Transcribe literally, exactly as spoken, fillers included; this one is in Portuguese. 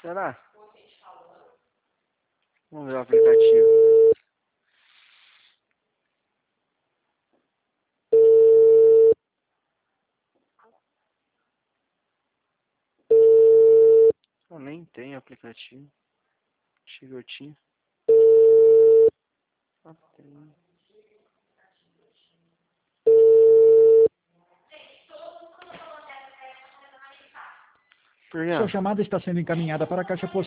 Será? Vamos ver o aplicativo. Eu nem tenho aplicativo. Chegou, eu tinha. Ah, tem. Por quê? Sua chamada está sendo encaminhada para a caixa postal.